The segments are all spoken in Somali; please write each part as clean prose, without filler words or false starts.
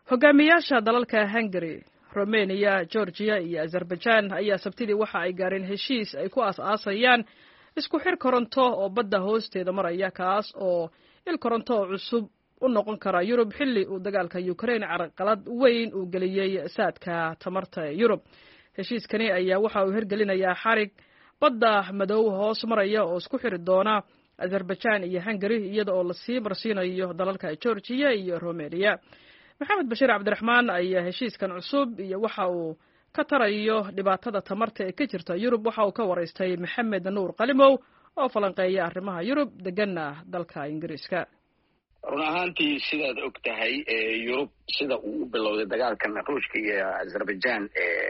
hogaamiyaasha dalalka Hungary, Romania, Georgia iyo Azerbaijan ayaa sabtidii waxa ay gaareen heshiis ay ku aas-aasayaan isku xir koronto oo badda hoosteeda maraya kaas oo il koronto cusub u noqon kara Yurub xilli uu dagaalka Ukraine carqalad weyn u geliyay saadka tamarta Yurub. Heshiiskani ayaa waxa uu hirgelinayaa xarig badda madow hoos maraya oo isku xiri doona Azerbaijan iyo Hungary iyada oo la sii marsiinayo dalalka Georgia iyo Romania. Maxamed Bashiir Cabdiraxmaan ayaa heshiiskan cusub iyo waxa uu ka tarayo dhibaatada tamarta ee ka jirta Yurub waxa uu ka wareystay Maxamed Nuur Qalimow oo falanqeeya arrimaha Yurub deganna dalka Ingiriiska. run ahaantii sidaad og tahay Yurub sida uu u bilowday dagaalkan Ruushka iyo Azerbaijan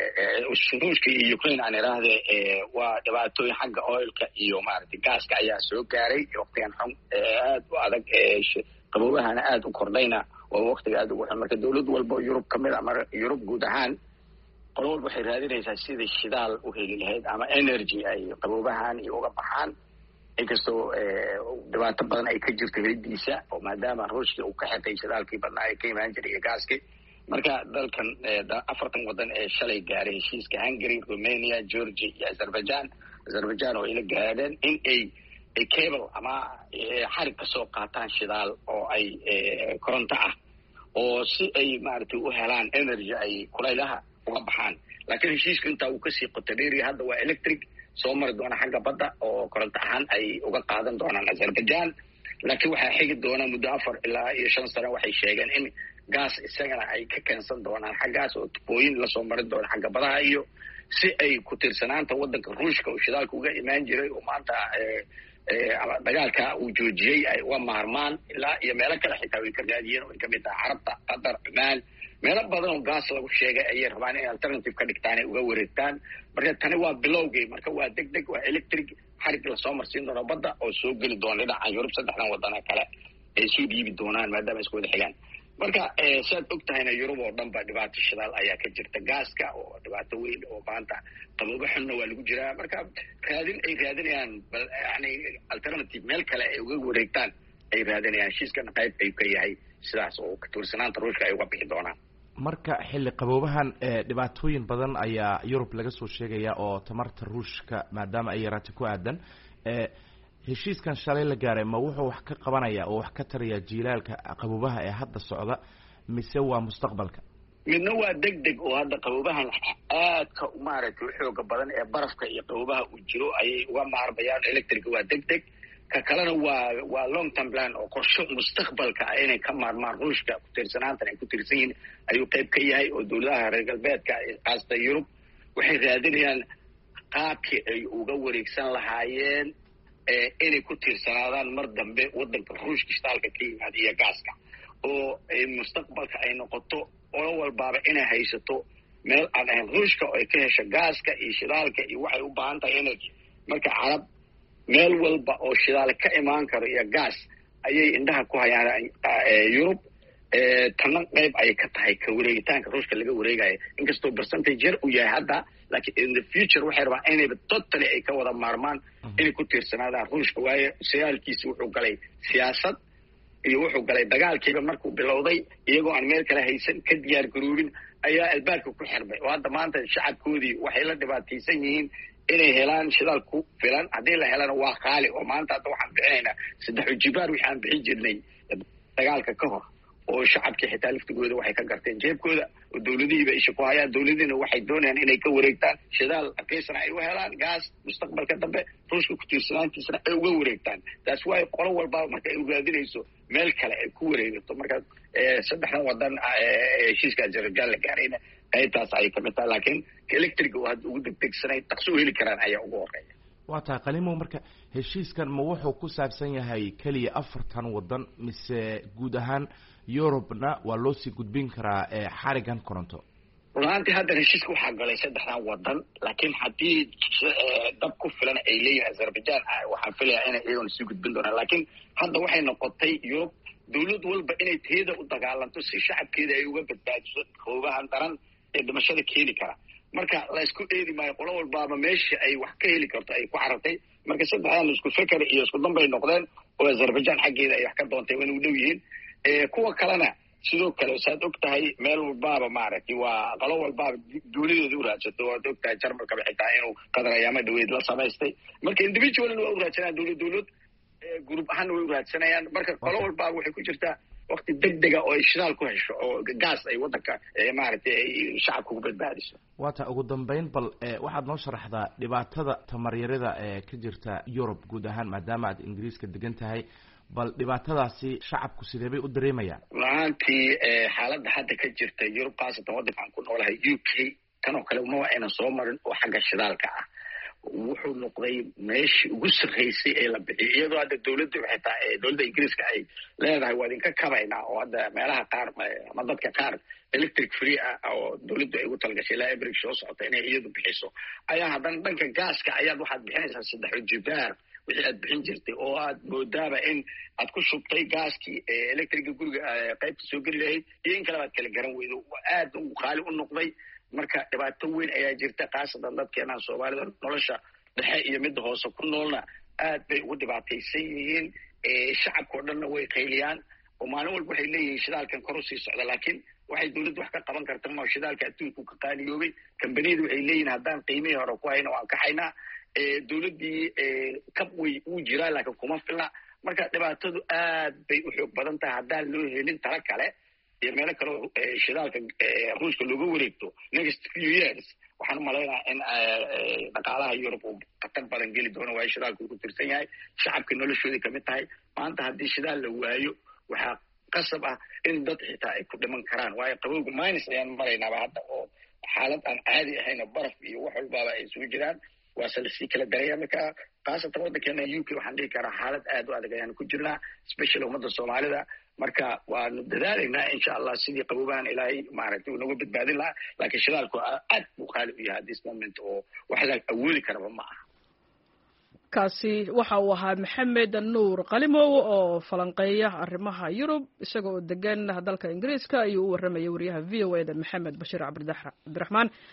Ruushka iyo Ukraine aan iraahdo waa dhibaatooyin xagga oilka iyo maaragtay gaaska ayaa soo gaaray waqtigan xun aad u adag qaboobahana aad u kordhayna oo waqtiga aad ugu xun marka dawlad walba oo Yurub kamid ama Yurub guud ahaan qolo walba waxay raadinaysaa sidii shidaal u heli lahayd ama energy ay qaboobahan iyo uga baxaan inkastoo dhibaato badan ay ka jirto helidiisa oo maadaama Ruushka uu ka xaqay shidaalkii badnaa ay ka imaan jiray iyo gaaskii marka dalkan afartan wadan ee shalay gaaray heshiiska Hungary, Romania, Georgia iyo Azerbaijan oo ila gaadeen in ay cable ama xarig ka soo qaataan shidaal oo ay koronto ah oo si ay maaragtay u helaan energy ay kulaylaha uga baxaan laakiin heshiiska inta uu ka sii qotadheeri hadda waa electric soo mari doona xagga badda oo koronto ahaan ay uga qaadan doonaan Azerbaijan laakiin waxaa xigi doona muddo 4 ilaa 5 sano waxay sheegeen in gaas isagana ay ka keensan doonaan xaggaas oo tubooyin la soo mari doona xagga badaha iyo si ay ku tiirsanaanta wadanka Ruushka oo shidaalka uga imaan jiray oo maanta dagaalka uu joojiyay ay uga maarmaan ilaa iyo meelo kale xitaa way ka raadiyeen oo kamid ah Carabta, Qatar, Oman meelo badan oo gaas lagu sheegay ayay rabaan in alternative ka dhigtaan ay uga wareegtaan marka tani waa bilowgay marka waa degdeg waa electric xarig la soo marsiin doono badda oo soo geli doona dhinaca Yurub saddexdan wadan kale ay soo dhiibi doonaan maadaama isku wada xigaan marka saad og tahayna Yurub oo dhan ba dhibaato shidaal ayaa ka jirta gaaska oo dhibaato weyn oo maanta qaboobo xunna waa lagu jiraa marka raadinayaan yani alternative meel kale ay uga wareegtaan ay raadinayaan heshiiskan qayb ay ka yahay sidaas oo ka tiirsanaanta Ruushka ay uga bixi doonaan marka xilli qaboobahan dhibaatooyin badan ayaa Yurub laga soo sheegaya oo tamarta Ruushka maadaama ay yaraatay ku aadan heshiiskan shalay la gaaray ma wuxuu wax ka qabanaya oo wax ka taraya jiilaalka qaboobaha ee hadda socda mise waa mustaqbalka midna waa degdeg oo hadda qaboobahan aadka u maaragtay xooga badan ee barafka iyo qaboobaha uu jiro ayay uga maarbayaan electric waa degdeg ka kalena waa long term plan oo qorshe mustaqbalka ah inay ka maarmaan Ruushka ku tiirsanaanta ay ku tiirsan yihiin ayuu qayb ka yahay oo dawladaha reer galbeedka qaasta Yurub waxay raadinayaan qaabkii ay uga wareegsan lahaayeen inay ku tiirsanaadaan mar dambe wadanka Ruushka shidaalka ka yimaada iyo gaaska oo ay mustaqbalka ay noqoto oo walbaaba inay haysato meel aan ahayn Ruushka oo ay ka hesho gaaska iyo shidaalka iyo waxay u baahan tahay energy marka carab meel walba oo shidaal ka imaan karo iyo gaas ayay indhaha ku hayaan Yurub tan qayb ay ka tahay ka wareegitaanka Ruushka laga wareegayo inkastoo percentage yar uu yahay hadda laakiin in the future waxay rabaan inay totally ay ka wada maarmaan inay ku tiirsanaadaan Ruushka waayo siyaalkiisa wuxuu galay siyaasad iyo wuxuu galay dagaalkiiba markuu bilowday iyagoo aan meel kale haysan ka diyaar garoobin ayaa albaabka ku xirbay oo hadda maanta shacabkoodii waxay la dhibaataysan yihiin inay helaan shidaal ku filan haddii la helana waa qaali oo maanta hadda waxaan bixinaynaa 3 jibaar wixii aan bixin jirnay dagaalka ka hor oo shacabkii xitaa laftigooda waxay ka garteen jeebkooda oo dawladihiiba isha ku hayaan dawladiina waxay doonayaan inay ka wareegtaan shidaal raqiisana ay u helaan gaas mustaqbalka dambe Ruushka ku tiirsanaantiisana ay uga wareegtaan taas waa qolo walba marka ay raadinayso meel kale ay ku wareegto marka saddexdan wadan heshiiska Azerbaijan la gaarayna qaybtaas ay ka mid tahay laakiin electric oo had ugu degdegsanay taqsoo heli karaan ayaa ugu horeeya waa taa qalimo marka heshiiskan ma wuxuu ku saabsan yahay kaliya 4 wadan mise guud ahaan Yurubna waa loo sii gudbin karaa xarigan koronto runtii hadda heshiiska waxaa galay saddexdan wadan laakiin haddii dab ku filan ay leeyihiin Azerbaijan waxaan filayaa inay iyaguna sii gudbin doonaan laakiin hadda waxay noqotay Yurub dawlad walba inay teeda u dagaalanto si shacabkeeda ay uga badbaadiso qaboobahan daran ee dhimashada keeni kara marka la isku dheeri maayo qolo walbaaba meesha ay wax ka heli karto ay ku carartay marka saddexdan isku fikir iyo isku dambay noqdeen oo Azerbaijan xaggeeda ay wax ka doontay inay u dhow yihiin kuwa kalena sidoo kale saad og tahay meel walbaaba maaragtay waa qolo walbaaba duulideeda u raadsato waad og tahay jarmalkaba xitaa inuu qadar ayaama dhaweyd la samaystay marka individualna waa u raadsanayaan dowlad group ahaanna way u raadsanayaan marka qolo walbaaba waxay ku jirtaa wakti degdega oo ay shidaal ku hesho oo gaas ay waddanka maaragtay ay shacabka ku badbaadiso waata ugu dambeyn bal waxaad noo sharaxdaa dhibaatada tamaryarada ka jirta Yurub guud ahaan maadaama aad Ingiriiska degan tahay bal dhibaatadaasi shacabku sidee bay u dareemayaan runtii xaaladda hadda ka jirta Yurub qaasatan waddankan ku noolahay UK kan oo kale uma ayna soo marin oo xagga shidaalka ah wuxuu noqday meeshii ugu sarreysay ee la bixiyay iyadoo hadda dowladda xitaa dowladda Ingiriiska ay leedahay waa idinka kabaynaa oo hadda meelaha qaar ama dadka qaar electric free ah oo dowladdu ay ugu talgashay ilaa average soo socota inay iyadu bixiso ayaa haddana dhanka gaaska ayaad waxaad bixinaysaa 3 jibaar wixii aad bixin jirtay oo aad moodaaba in aad ku shubtay gaaskii electriga guriga qaybta soo geli lahayd iyo in kale baad kala garan weydo aad uu qaali u noqday marka dhibaato weyn ayaa jirta qaasatan dadkeena Soomaalida nolosha dhexe iyo mid hoose ku noolna aad bay ugu dhibaataysan yihiin shacabka oo dhanna way qayliyaan oo maalin walba waxay leeyihiin shidaalkan kor u sii socda laakiin waxay dowladdu wax ka qaban kartaa ma shidaalka adduunku ka qaaliyoobay kambaniyadu waxay leeyihiin haddaan qiimihii hore ku hayno waan kaxaynaa dowladdii kab way uu jiraa laakiin kuma filna marka dhibaatadu aad bay u xoog badan tahay haddaan loo helin tala kale iyo meelo kale shidaalka ruushka looga wareegto next few years waxaan u malaynayaa in dhaqaalaha Yurub uu khatar badan geli doono waayo shidaalku uu ku tirsan yahay shacabka noloshooda kamid tahay maanta haddii shidaal la waayo waxaa qasab ah in dad xitaa ay ku dhiman karaan waayo qabowga minus ayaan maraynaaba hadda oo xaalad aan caadi ahayn oo baraf iyo wax walbaaba ay isugu jiraan waase lasii kala daraya marka qaasatan waddankeena UK waxaan dhihi karaa xaalad aad u adag ayaan ku jirnaa special ummadda Soomaalida marka waanu dadaalaynaa insha Allah sidii qabowgaan ilaahay maaragtay uu nagu badbaadin lahaa laakiin shidaalku aad buu qaali u yahay this moment oo wax la awoodi karaba ma aha kaasi waxa uu ahaa Maxamed Nuur Qalimow oo falanqeeya arrimaha Yurub isagoo degan dalka Ingiriiska ayuu u waramayay wariyaha VOA da Maxamed Bashir Cabdiraxmaan